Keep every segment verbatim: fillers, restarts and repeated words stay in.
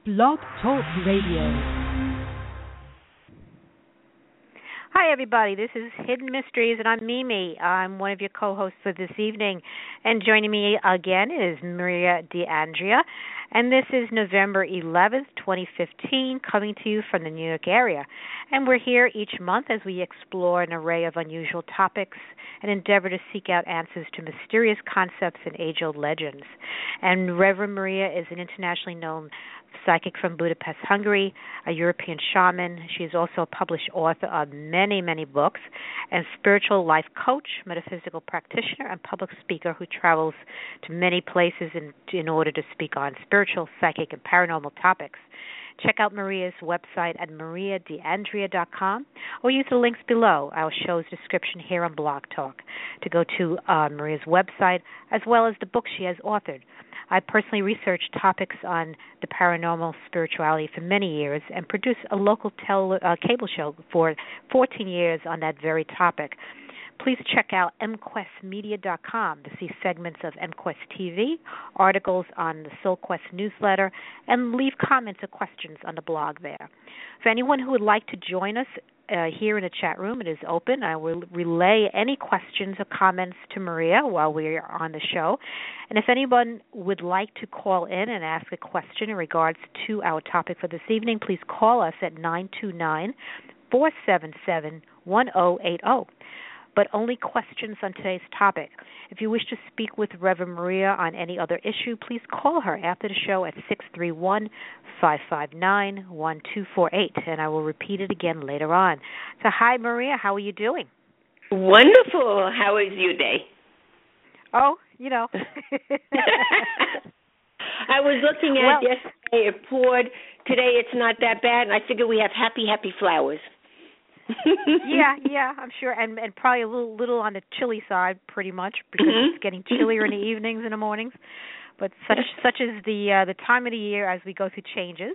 Blog Talk Radio. Hi, everybody. This is Hidden Mysteries, and I'm Mimi. I'm one of your co-hosts for this evening. And joining me again is Maria D'Andrea. And this is November eleventh, twenty fifteen, coming to you from the New York area. And we're here each month as we explore an array of unusual topics and endeavor to seek out answers to mysterious concepts and age-old legends. And Reverend Maria is an internationally known psychic from Budapest, Hungary, a European shaman. She is also a published author of many, many books, and spiritual life coach, metaphysical practitioner, and public speaker who travels to many places in, in order to speak on spiritual, psychic, and paranormal topics. Check out Maria's website at maria d'andrea dot com or use the links below our show's description here on Blog Talk to go to uh, Maria's website as well as the books she has authored. I personally researched topics on the paranormal spirituality for many years and produced a local tel- uh, cable show for fourteen years on that very topic. Please check out m quest media dot com to see segments of MQuest T V, articles on the SoulQuest newsletter, and leave comments or questions on the blog there. For anyone who would like to join us uh, here in the chat room, it is open. I will relay any questions or comments to Maria while we are on the show. And if anyone would like to call in and ask a question in regards to our topic for this evening, please call us at nine two nine, four seven seven, one zero eight zero. But only questions on today's topic. If you wish to speak with Reverend Maria on any other issue, please call her after the show at six three one, five five nine, one two four eight, and I will repeat it again later on. So, hi, Maria. How are you doing? Wonderful. How is your day? Oh, you know. I was looking at well, yesterday, it poured. Today it's not that bad, and I figure we have happy, happy flowers. yeah, yeah, I'm sure, and and probably a little little on the chilly side, pretty much, because mm-hmm. it's getting chillier in the evenings and the mornings. But such such is the uh, the time of the year as we go through changes,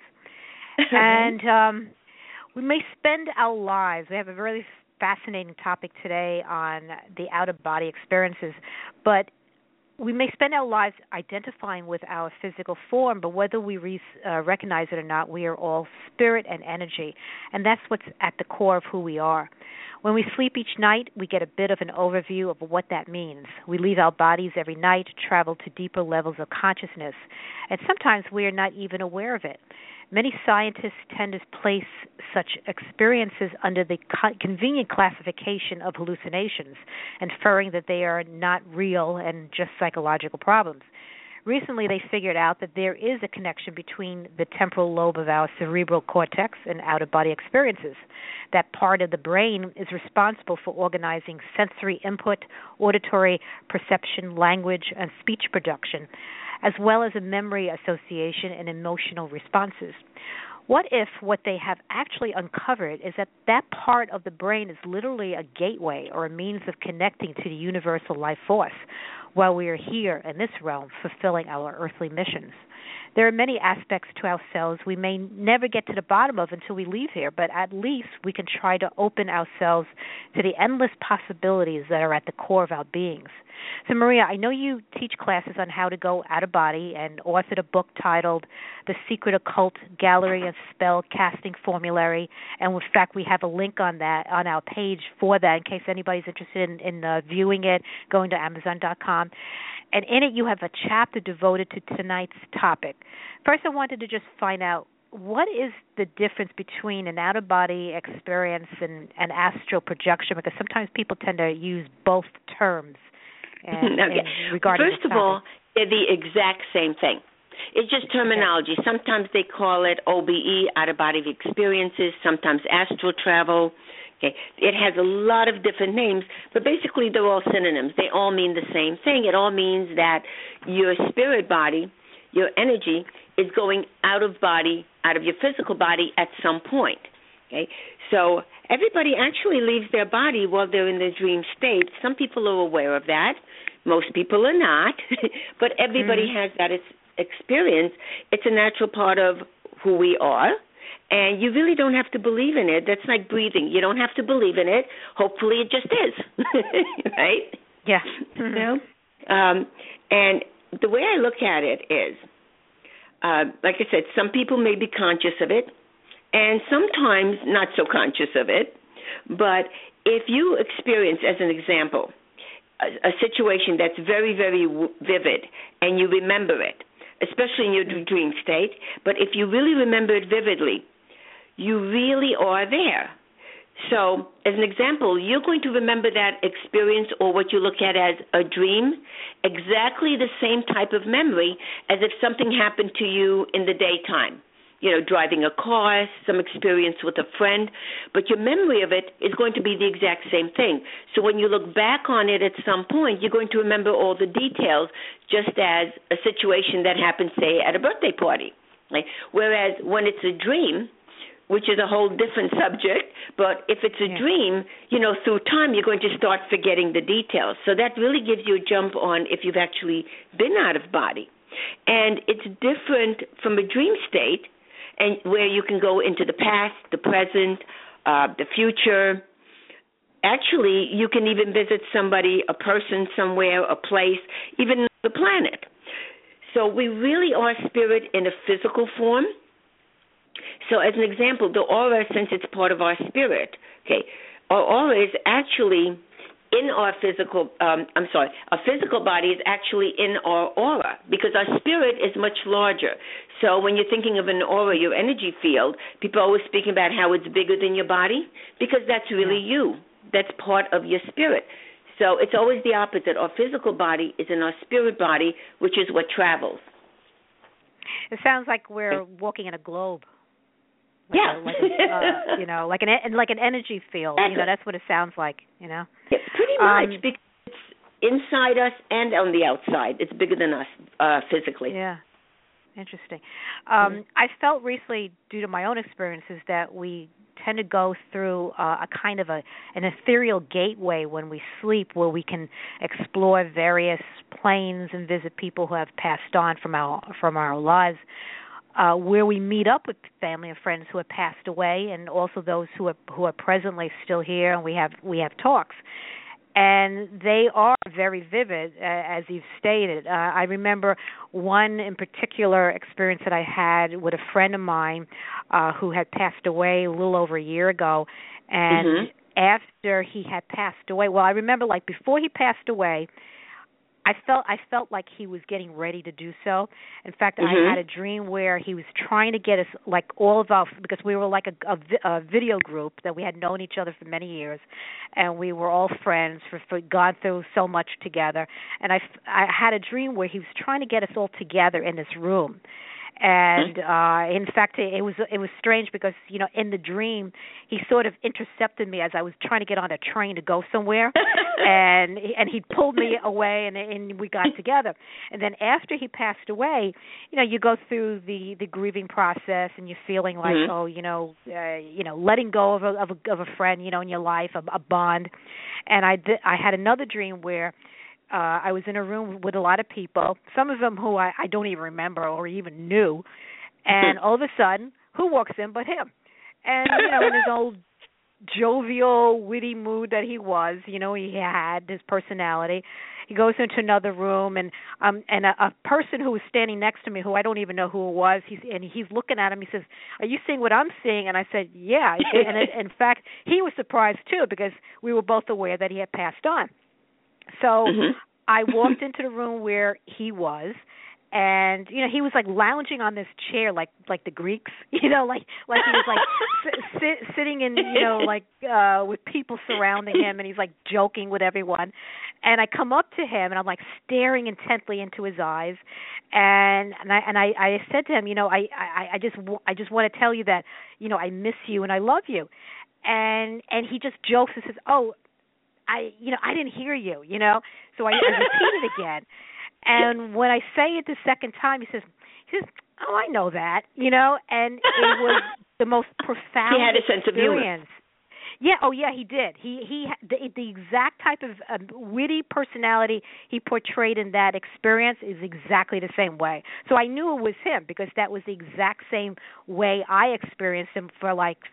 and um, we may spend our lives. We have a really fascinating topic today on the out of body experiences, but we may spend our lives identifying with our physical form, but whether we re- uh, recognize it or not, we are all spirit and energy, and that's what's at the core of who we are. When we sleep each night, we get a bit of an overview of what that means. We leave our bodies every night, travel to deeper levels of consciousness, and sometimes we are not even aware of it. Many scientists tend to place such experiences under the co- convenient classification of hallucinations, inferring that they are not real and just psychological problems. Recently, they figured out that there is a connection between the temporal lobe of our cerebral cortex and out-of-body experiences. That part of the brain is responsible for organizing sensory input, auditory perception, language, and speech production, as well as a memory association and emotional responses. What if what they have actually uncovered is that that part of the brain is literally a gateway or a means of connecting to the universal life force while we are here in this realm fulfilling our earthly missions? There are many aspects to ourselves we may never get to the bottom of until we leave here, but at least we can try to open ourselves to the endless possibilities that are at the core of our beings. So, Maria, I know you teach classes on how to go out of body and authored a book titled The Secret Occult Gallery and Spell Casting Formulary, and in fact, we have a link on that on our page for that in case anybody's interested in, in uh, viewing it, going to amazon dot com. And in it, you have a chapter devoted to tonight's topic. First, I wanted to just find out, what is the difference between an out-of-body experience and an astral projection? Because sometimes people tend to use both terms. And, okay. and regarding First of all, they're the exact same thing. It's just terminology. Okay. Sometimes they call it O B E, out-of-body experiences, sometimes astral travel. Okay. It has a lot of different names, but basically they're all synonyms. They all mean the same thing. It all means that your spirit body, your energy, is going out of body, out of your physical body at some point. Okay. So everybody actually leaves their body while they're in the dream state. Some people are aware of that. Most people are not. But everybody mm-hmm. has that experience. It's a natural part of who we are. And you really don't have to believe in it. That's like breathing. You don't have to believe in it. Hopefully it just is. Right? Yeah. Mm-hmm. You know? Um, and the way I look at it is, uh, like I said, some people may be conscious of it, and sometimes not so conscious of it. But if you experience, as an example, a, a situation that's very, very w- vivid, and you remember it, especially in your dream state, but if you really remember it vividly, you really are there. So, as an example, you're going to remember that experience or what you look at as a dream, exactly the same type of memory as if something happened to you in the daytime. You know, driving a car, some experience with a friend, but your memory of it is going to be the exact same thing. So when you look back on it at some point, you're going to remember all the details, just as a situation that happened, say, at a birthday party. Right? Whereas when it's a dream, which is a whole different subject, but if it's a yeah. dream, you know, through time you're going to start forgetting the details. So that really gives you a jump on if you've actually been out of body. And it's different from a dream state, and where you can go into the past, the present, uh, the future. Actually, you can even visit somebody, a person somewhere, a place, even the planet. So we really are spirit in a physical form. So as an example, the aura, since it's part of our spirit, okay, our aura is actually in our physical, um, I'm sorry, our physical body is actually in our aura because our spirit is much larger. So when you're thinking of an aura, your energy field, people are always speaking about how it's bigger than your body because that's really yeah. you. That's part of your spirit. So it's always the opposite. Our physical body is in our spirit body, which is what travels. It sounds like we're walking in a globe. Like yeah, a, like a, uh, you know, like an like an energy field. That's you know, that's what it sounds like. You know, yeah, pretty much um, because it's inside us and on the outside. It's bigger than us uh, physically. Yeah, interesting. Um, mm-hmm. I felt recently, due to my own experiences, that we tend to go through uh, a kind of a an ethereal gateway when we sleep, where we can explore various planes and visit people who have passed on from our from our lives. Uh, where we meet up with family and friends who have passed away, and also those who are who are presently still here, and we have we have talks, and they are very vivid, uh, as you've stated. Uh, I remember one in particular experience that I had with a friend of mine uh, who had passed away a little over a year ago, and mm-hmm. after he had passed away, well, I remember like before he passed away, I felt I felt like he was getting ready to do so. In fact, mm-hmm. I had a dream where he was trying to get us, like all of us, because we were like a, a, a video group that we had known each other for many years, and we were all friends, for, for gone through so much together. And I, I had a dream where he was trying to get us all together in this room. And uh, in fact, it was it was strange because, you know, in the dream, he sort of intercepted me as I was trying to get on a train to go somewhere, and and he pulled me away, and and we got together. And then after he passed away, you know, you go through the, the grieving process, and you're feeling like, mm-hmm. oh, you know, uh, you know, letting go of a of a, of a friend, you know, in your life, a, a bond. And I did, I had another dream where. Uh, I was in a room with a lot of people, some of them who I, I don't even remember or even knew, and all of a sudden, who walks in but him? And, you know, in his old jovial, witty mood that he was, you know, he had his personality. He goes into another room, and um, and a, a person who was standing next to me, who I don't even know who it was, he's and he's looking at him. He says, "Are you seeing what I'm seeing?" And I said, "Yeah." And it, in fact, he was surprised too because we were both aware that he had passed on. So mm-hmm. I walked into the room where he was, and you know he was like lounging on this chair, like like the Greeks, you know, like like he was like sit, sitting in, you know, like uh, with people surrounding him, and he's like joking with everyone. And I come up to him, and I'm like staring intently into his eyes, and and I and I, I said to him, you know, I, I I just I just want to tell you that, you know, I miss you and I love you, and and he just jokes and says, oh. I, you know, I didn't hear you, you know, so I, I repeat it again. And when I say it the second time, he says, he says, oh, I know that, you know, and it was the most profound He had a sense experience. Of humor. Yeah, oh yeah, he did. He he the, the exact type of uh, witty personality he portrayed in that experience is exactly the same way. So I knew it was him because that was the exact same way I experienced him for like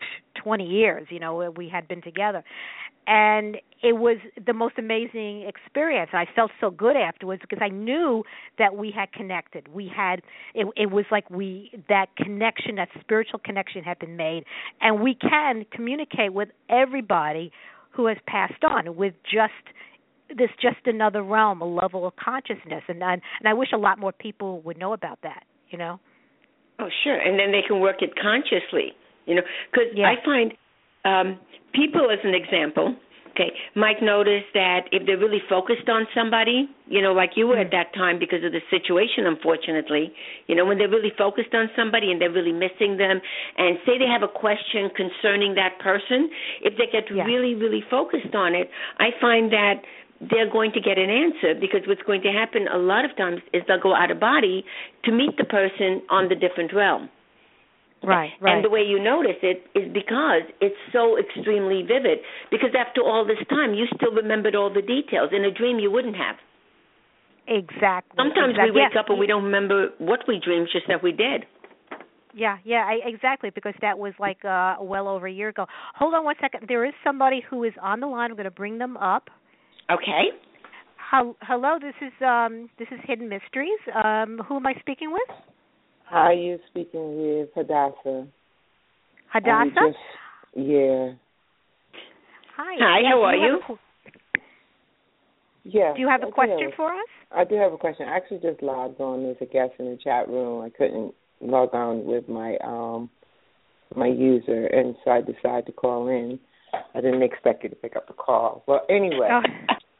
twenty years, you know, we had been together. And it was the most amazing experience. I felt so good afterwards because I knew that we had connected. We had it, it was like we that connection, that spiritual connection had been made, and we can communicate with everybody who has passed on with just this just another realm, a level of consciousness. And and, and I wish a lot more people would know about that, you know. Oh, sure. And then they can work it consciously, you know, because yeah. I find um, people, as an example, okay, might notice that if they're really focused on somebody, you know, like you were at that time because of the situation, unfortunately, you know, when they're really focused on somebody and they're really missing them, and say they have a question concerning that person, if they get yeah. really, really focused on it, I find that they're going to get an answer, because what's going to happen a lot of times is they'll go out of body to meet the person on the different realm. Right, right. And the way you notice it is because it's so extremely vivid, because after all this time, you still remembered all the details. In a dream, you wouldn't have. Exactly. Sometimes exactly. we wake yeah. up and we don't remember what we dreamed, just that we did. Yeah, yeah, I, exactly, because that was like uh, well over a year ago. Hold on one second. There is somebody who is on the line. I'm going to bring them up. Okay. Hello, this is um, this is Hidden Mysteries. Um, who am I speaking with? Hi, you're speaking with Hadassah. Hadassah? Just, yeah. Hi. Hi, yeah, how are you? you? Have a, yeah. do you have a I question have, for us? I do have a question. I actually just logged on as a guest in the chat room. I couldn't log on with my um my user, and so I decided to call in. I didn't expect you to pick up the call. Well, anyway. Oh.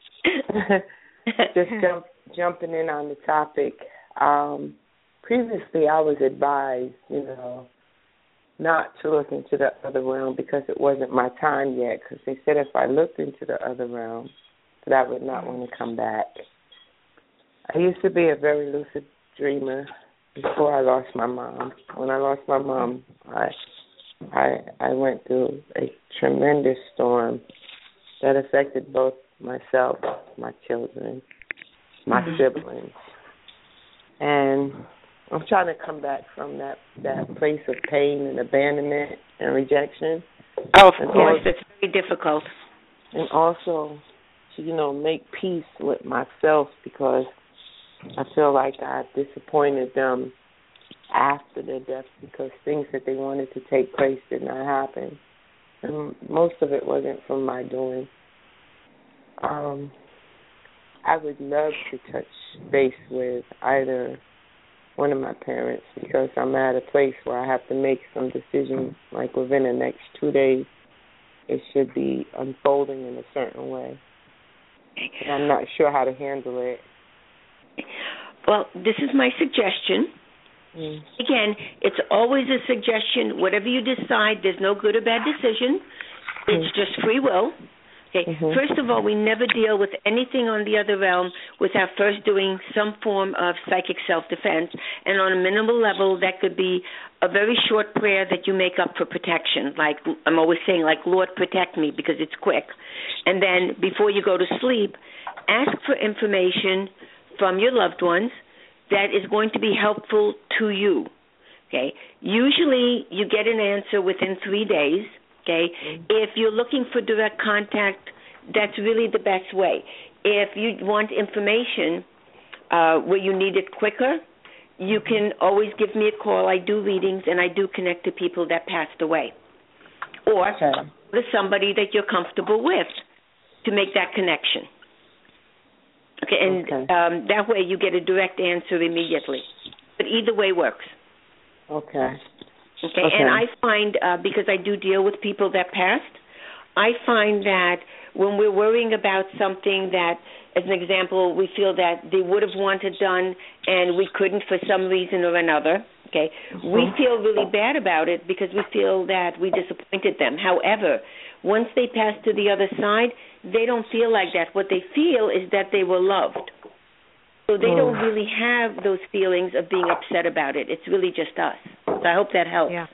Just jump, jumping in on the topic. Um, previously, I was advised, you know, not to look into the other realm because it wasn't my time yet. Because they said if I looked into the other realm, that I would not want to come back. I used to be a very lucid dreamer before I lost my mom. When I lost my mom, I I I went through a tremendous storm that affected both myself, my children, my mm-hmm. siblings. And I'm trying to come back from that, that place of pain and abandonment and rejection. Oh, of course, it's very difficult. And also to, you know, make peace with myself, because I feel like I disappointed them after their death, because things that they wanted to take place did not happen. And most of it wasn't from my doing. Um, I would love to touch base with either one of my parents, because I'm at a place where I have to make some decisions, like within the next two days. It should be unfolding in a certain way. And I'm not sure how to handle it. Well, this is my suggestion. Mm. Again, it's always a suggestion. Whatever you decide, there's no good or bad decision. It's mm. just free will. Okay. Mm-hmm. First of all, we never deal with anything on the other realm without first doing some form of psychic self-defense. And on a minimal level, that could be a very short prayer that you make up for protection. Like I'm always saying, like, Lord, protect me, because it's quick. And then before you go to sleep, ask for information from your loved ones that is going to be helpful to you. Okay. Usually you get an answer within three days. Okay, mm-hmm. If you're looking for direct contact, that's really the best way. If you want information uh, where you need it quicker, you can always give me a call. I do readings, and I do connect to people that passed away. Or okay. with somebody that you're comfortable with to make that connection. Okay, and okay. Um, that way you get a direct answer immediately. But either way works. Okay. Okay, okay, and I find, uh, because I do deal with people that passed, I find that when we're worrying about something that, as an example, we feel that they would have wanted done and we couldn't for some reason or another, okay, mm-hmm. we feel really bad about it because we feel that we disappointed them. However, once they pass to the other side, they don't feel like that. What they feel is that they were loved. So they don't really have those feelings of being upset about it. It's really just us. So I hope that helps. Yeah.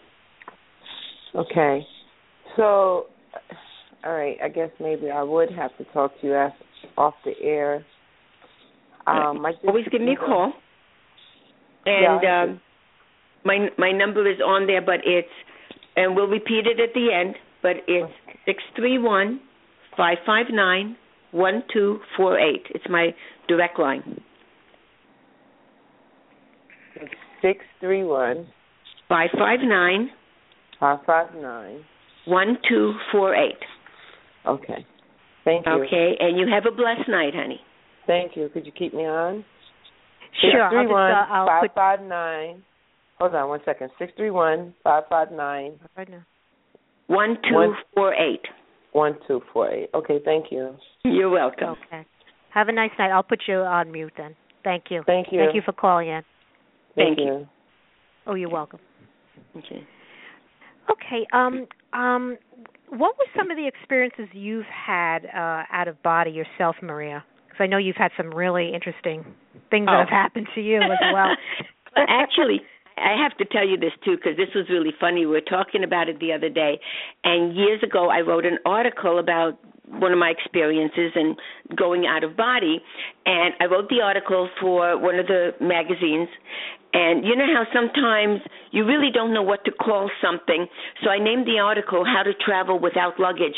Okay. So, all right, I guess maybe I would have to talk to you after, off the air. Um, I just, Always give me a call. And yeah, um, my my number is on there, but it's, and we'll repeat it at the end, but it's six three one, five five nine, one two four eight. It's my direct line. six three one, five five nine, five five nine, one two four eight. Okay. Thank you. Okay, and you have a blessed night, honey. Thank you. Could you keep me on? Sure. six three one, I'll just, uh, I'll five put... five nine. Hold on one second. six three one, five five nine. Right now. one two four eight. one two four eight. Okay, thank you. You're welcome. Okay. Have a nice night. I'll put you on mute then. Thank you. Thank you. Thank you for calling in. Thank, Thank you. you. Oh, you're welcome. Okay. Okay. Um. Um. What were some of the experiences you've had uh, out of body yourself, Maria? Because I know you've had some really interesting things oh. that have happened to you as well. Actually, I have to tell you this, too, because this was really funny. We were talking about it the other day, and years ago I wrote an article about one of my experiences and going out of body, and I wrote the article for one of the magazines, and you know how sometimes you really don't know what to call something, so I named the article How to Travel Without Luggage.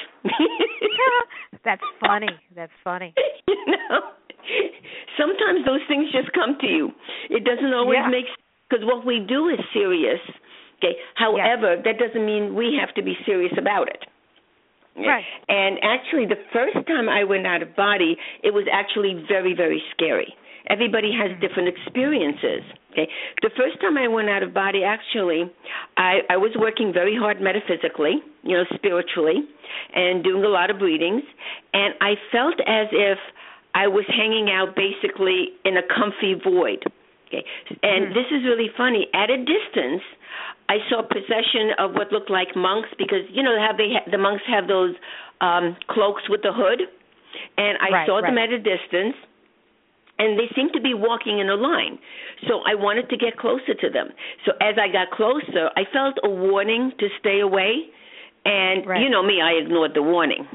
That's funny. That's funny. You know, sometimes those things just come to you. It doesn't always yeah. make sense. Because what we do is serious, okay? However, yes. that doesn't mean we have to be serious about it. Right. And actually, the first time I went out of body, it was actually very, very scary. Everybody has mm-hmm. different experiences, okay? The first time I went out of body, actually, I, I was working very hard metaphysically, you know, spiritually, and doing a lot of readings, and I felt as if I was hanging out basically in a comfy void. Okay, and mm-hmm. this is really funny. At a distance, I saw procession of what looked like monks because you know how they ha- the monks have those um, cloaks with the hood, and I right, saw right. them at a distance, and they seemed to be walking in a line. So I wanted to get closer to them. So as I got closer, I felt a warning to stay away, and right. you know me, I ignored the warning.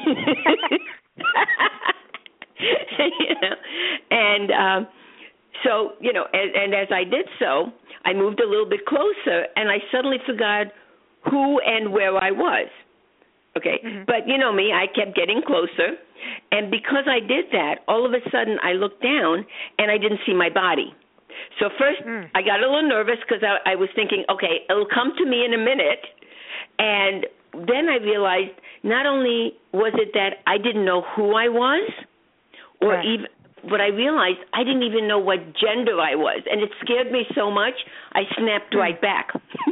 you know, and. Um, So, you know, and, and as I did so, I moved a little bit closer, and I suddenly forgot who and where I was. Okay, mm-hmm. But you know me, I kept getting closer, and because I did that, all of a sudden I looked down, and I didn't see my body. So first mm. I got a little nervous because I, I was thinking, okay, it'll come to me in a minute, and then I realized not only was it that I didn't know who I was, or right. even... But I realized I didn't even know what gender I was, and it scared me so much, I snapped right back.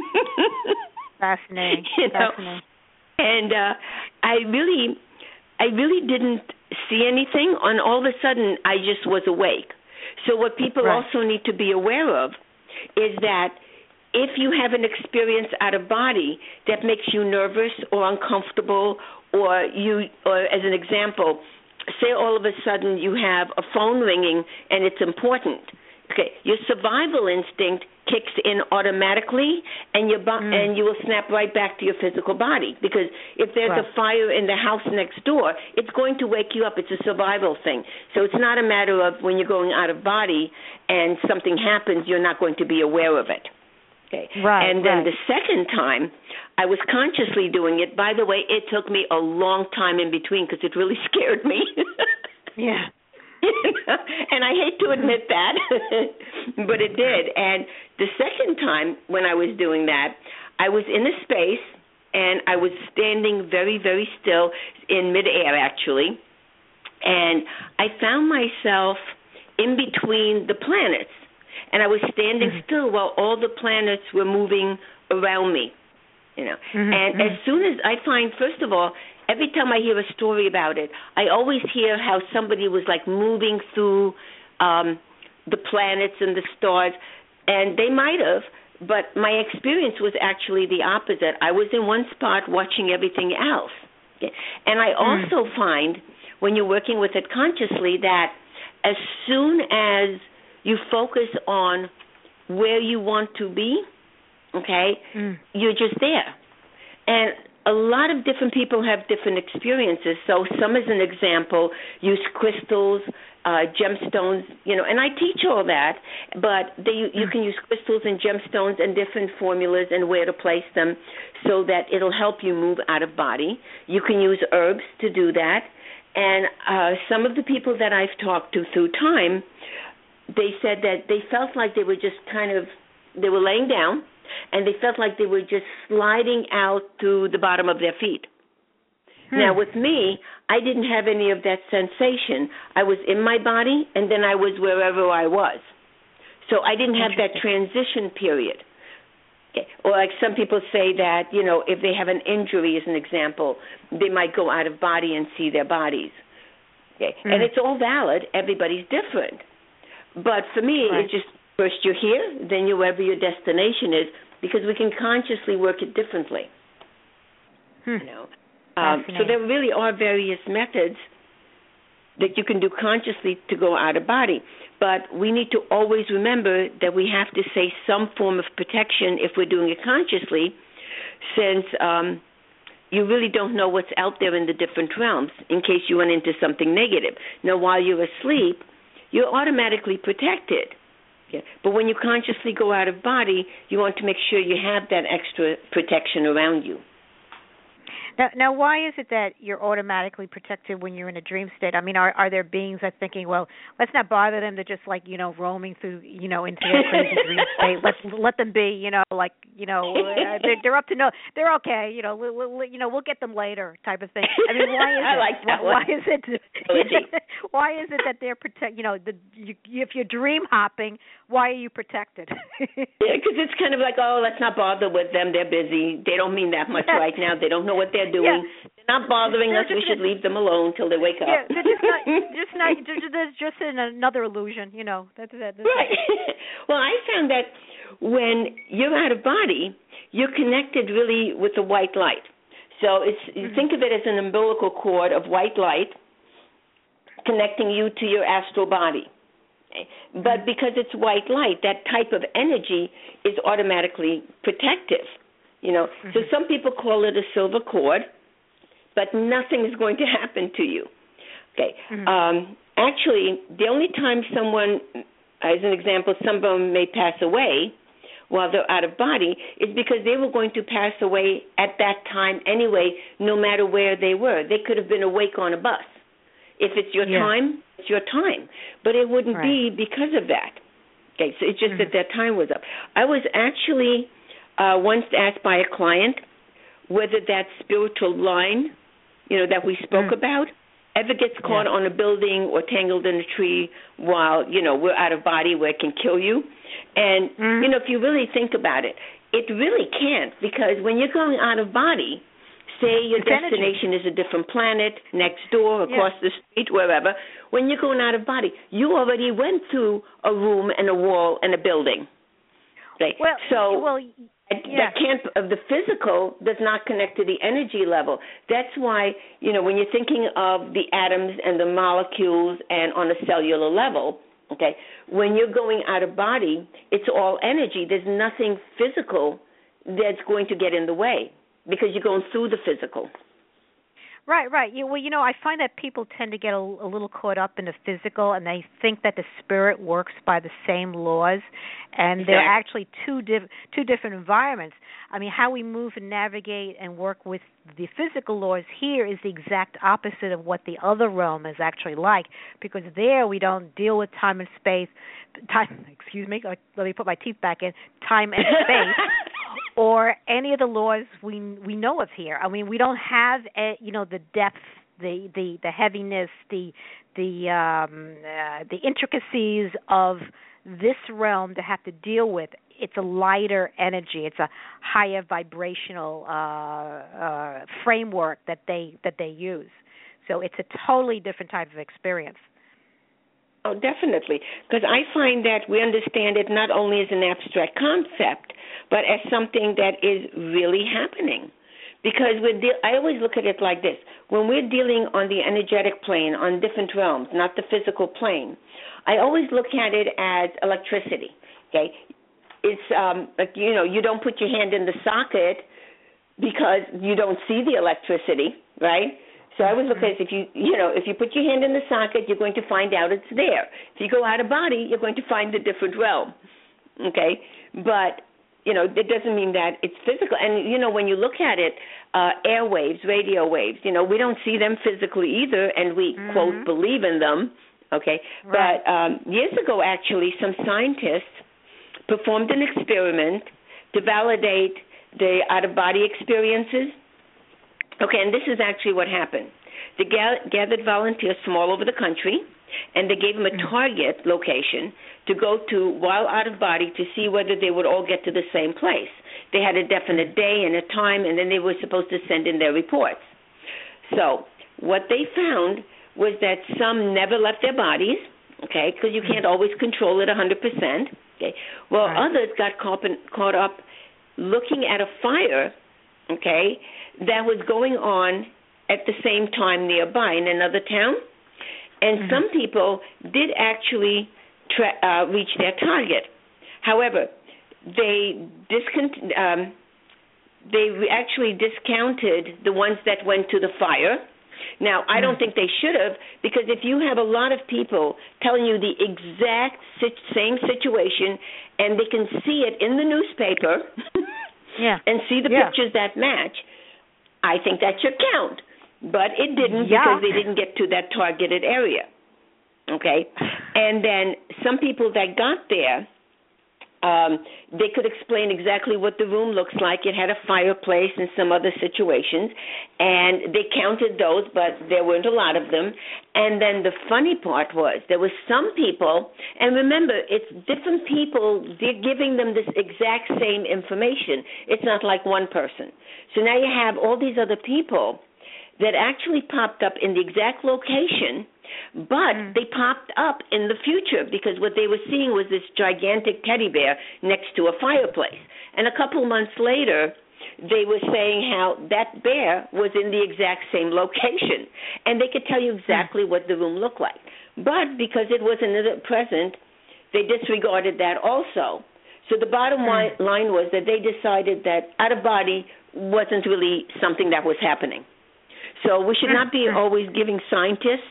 Fascinating. You know? Fascinating. And uh, I really, I really didn't see anything, and all of a sudden I just was awake. So what people right. also need to be aware of is that if you have an experience out of body that makes you nervous or uncomfortable, or you, or as an example, say all of a sudden you have a phone ringing and it's important. Okay, your survival instinct kicks in automatically, and you bo- mm. and you will snap right back to your physical body, because if there's right. a fire in the house next door, it's going to wake you up. It's a survival thing. So it's not a matter of when you're going out of body and something happens, you're not going to be aware of it. Okay. Right, and then right. the second time, I was consciously doing it. By the way, it took me a long time in between because it really scared me. yeah. You know? And I hate to admit that, but it did. And the second time when I was doing that, I was in a space, and I was standing very, very still in midair, actually. And I found myself in between the planets. And I was standing mm-hmm. still while all the planets were moving around me, you know. Mm-hmm. And mm-hmm. as soon as I find, first of all, every time I hear a story about it, I always hear how somebody was like moving through um, the planets and the stars, and they might have, but my experience was actually the opposite. I was in one spot watching everything else. Okay? And I also mm-hmm. find when you're working with it consciously that as soon as you focus on where you want to be, okay, mm. you're just there. And a lot of different people have different experiences. So some, as an example, use crystals uh, gemstones, you know, and I teach all that, but they, you can use crystals and gemstones and different formulas and where to place them so that it'll help you move out of body. You can use herbs to do that. And uh, some of the people that I've talked to through time, they said that they felt like they were just kind of, they were laying down, and they felt like they were just sliding out through the bottom of their feet. Hmm. Now, with me, I didn't have any of that sensation. I was in my body, and then I was wherever I was. So I didn't have that transition period. Okay. Or like some people say that, you know, if they have an injury, as an example, they might go out of body and see their bodies. Okay. Hmm. And it's all valid. Everybody's different. But for me, right. It's just first you're here, then you're wherever your destination is, because we can consciously work it differently. Hmm. You know. Um, so there really are various methods that you can do consciously to go out of body. But we need to always remember that we have to say some form of protection if we're doing it consciously, since um, you really don't know what's out there in the different realms in case you run into something negative. Now, while you're asleep, you're automatically protected. Okay? But when you consciously go out of body, you want to make sure you have that extra protection around you. Now, now, why is it that you're automatically protected when you're in a dream state? I mean, are are there beings that thinking, well, let's not bother them? They're just like, you know, roaming through, you know, into their crazy dream state. Let's let them be, you know, like, you know, they're, they're up to no, they're okay, you know, we'll, we'll, you know, we'll get them later, type of thing. I mean, why is I it? like that why, one. why is it? Why is it that they're protect? You know, the you, if you're dream hopping, why are you protected? Yeah, because it's kind of like, oh, let's not bother with them. They're busy. They don't mean that much right now. They don't know what they're doing. Yeah. They're not bothering they're us. We should leave them alone till they wake up. Yeah, they're just not. Just not. There's just another illusion, you know. That's, that's right. Well, I found that when you're out of body, you're connected really with the white light. So it's you mm-hmm. think of it as an umbilical cord of white light connecting you to your astral body. But because it's white light, that type of energy is automatically protective. You know, mm-hmm. so some people call it a silver cord, but nothing is going to happen to you. Okay. Mm-hmm. Um, actually, the only time someone, as an example, someone may pass away while they're out of body is because they were going to pass away at that time anyway, no matter where they were. They could have been awake on a bus. If it's your yeah. time, it's your time. But it wouldn't right. be because of that. Okay, so it's just mm-hmm. that that time was up. I was actually uh, once asked by a client whether that spiritual line, you know, that we spoke mm-hmm. about, ever gets caught yeah. on a building or tangled in a tree while, you know, we're out of body where it can kill you. And, mm-hmm. you know, if you really think about it, it really can't, because when you're going out of body, say your it's destination energy. Is a different planet, next door, across yeah. the street, wherever. When you're going out of body, you already went through a room and a wall and a building. Okay. Well, so well, yeah. that can't, of the physical does not connect to the energy level. That's why, you know, when you're thinking of the atoms and the molecules and on a cellular level, okay, when you're going out of body, it's all energy. There's nothing physical that's going to get in the way, because you're going through the physical. Right, right. You, well, you know, I find that people tend to get a, a little caught up in the physical, and they think that the spirit works by the same laws, and exactly. they're actually two diff- two different environments. I mean, how we move and navigate and work with the physical laws here is the exact opposite of what the other realm is actually like, because there we don't deal with time and space. Time, excuse me. Let me put my teeth back in. Time and space. Or any of the laws we we know of here. I mean, we don't have a, you know, the depth, the the, the heaviness, the the um, uh, the intricacies of this realm to have to deal with. It's a lighter energy. It's a higher vibrational uh, uh, framework that they that they use. So it's a totally different type of experience. Oh, definitely, because I find that we understand it not only as an abstract concept, but as something that is really happening. Because we're de- I always look at it like this. When we're dealing on the energetic plane, on different realms, not the physical plane, I always look at it as electricity, okay? It's, um, like, you know, you don't put your hand in the socket because you don't see the electricity, right? So I always look at it as if you, you know, if you put your hand in the socket, you're going to find out it's there. If you go out of body, you're going to find a different realm. Okay? But, you know, it doesn't mean that it's physical. And, you know, when you look at it, uh, airwaves, radio waves, you know, we don't see them physically either, and we, mm-hmm. quote, believe in them. Okay? Right. But um, years ago, actually, some scientists performed an experiment to validate the out-of-body experiences. Okay, and this is actually what happened. They gathered volunteers from all over the country, and they gave them a target location to go to while out of body to see whether they would all get to the same place. They had a definite day and a time, and then they were supposed to send in their reports. So what they found was that some never left their bodies, okay, because you can't always control it one hundred percent. Okay, well, right. Others got caught, in, caught up looking at a fire, okay, that was going on at the same time nearby in another town. And mm-hmm. some people did actually tra- uh, reach their target. However, they discont- um, they actually discounted the ones that went to the fire. Now, I don't think they should have, because if you have a lot of people telling you the exact sit- same situation and they can see it in the newspaper yeah. and see the yeah. pictures that match, I think that should count. But it didn't yeah. because they didn't get to that targeted area. Okay? And then some people that got there, um, they could explain exactly what the room looks like. It had a fireplace and some other situations. And they counted those, but there weren't a lot of them. And then the funny part was there were some people, and remember, it's different people, they're giving them this exact same information. It's not like one person. So now you have all these other people that actually popped up in the exact location, but mm. they popped up in the future because what they were seeing was this gigantic teddy bear next to a fireplace. And a couple months later, they were saying how that bear was in the exact same location, and they could tell you exactly mm. what the room looked like. But because it wasn't present, they disregarded that also. So the bottom mm. line was that they decided that out-of-body wasn't really something that was happening. So we should not be always giving scientists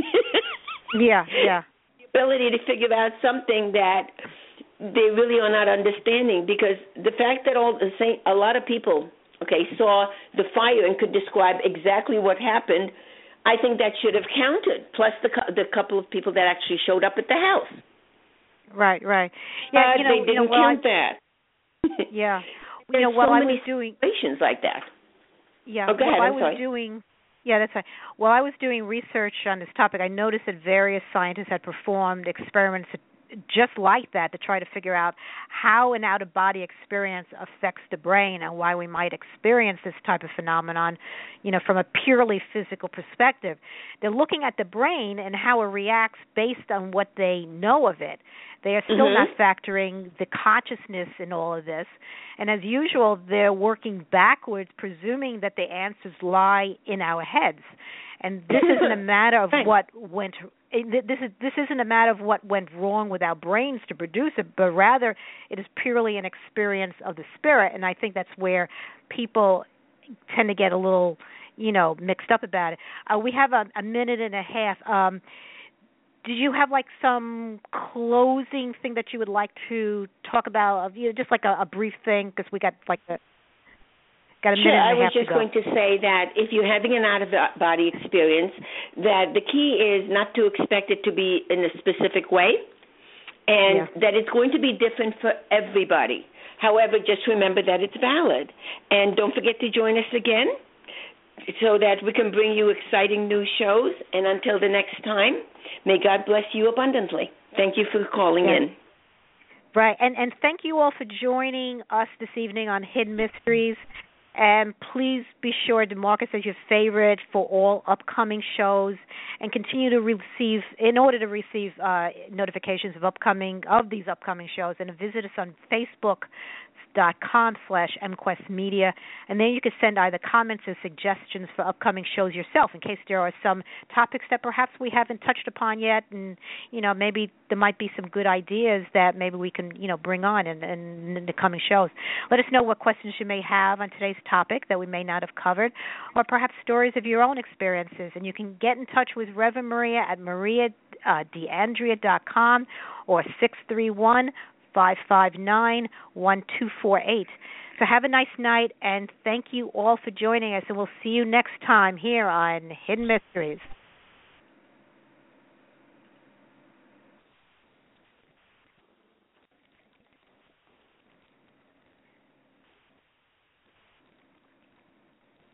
yeah, yeah. the ability to figure out something that they really are not understanding, because the fact that all the same, a lot of people, okay, saw the fire and could describe exactly what happened, I think that should have counted, plus the the couple of people that actually showed up at the house. Right, right. Yeah, but you know, they didn't you know, count I, that. Yeah. There's you know, while so I many was doing situations like that. Yeah, oh, go while ahead, I I'm was sorry. doing Yeah, that's right. While I was doing research on this topic, I noticed that various scientists had performed experiments just like that to try to figure out how an out-of-body experience affects the brain and why we might experience this type of phenomenon, you know, from a purely physical perspective. They're looking at the brain and how it reacts based on what they know of it. They are still mm-hmm. not factoring the consciousness in all of this. And as usual, they're working backwards, presuming that the answers lie in our heads. And this isn't a matter of what went this is this isn't a matter of what went wrong with our brains to produce it, but rather it is purely an experience of the spirit. And I think that's where people tend to get a little, you know, mixed up about it. Uh, we have a, a minute and a half. Um, did you have like some closing thing that you would like to talk about? You know, just like a, a brief thing, because we got like a got a sure, minute and I a was half just to go. going to say that if you're having an out-of-body experience, that the key is not to expect it to be in a specific way, and yeah. that it's going to be different for everybody. However, just remember that it's valid. And don't forget to join us again so that we can bring you exciting new shows. And until the next time, may God bless you abundantly. Thank you for calling yeah. in. Right, and, and thank you all for joining us this evening on Hidden Mysteries. And please be sure to mark us as your favorite for all upcoming shows, and continue to receive, in order to receive uh, notifications of upcoming of these upcoming shows, and visit us on Facebook dot com slash MQuest Media, and then you can send either comments or suggestions for upcoming shows yourself in case there are some topics that perhaps we haven't touched upon yet, and, you know, maybe there might be some good ideas that maybe we can, you know, bring on in, in, in the coming shows. Let us know what questions you may have on today's topic that we may not have covered, or perhaps stories of your own experiences, and you can get in touch with Reverend Maria at maria de andrea dot com or six three one, five five nine, one two four eight. So have a nice night, and thank you all for joining us, and we'll see you next time here on Hidden Mysteries.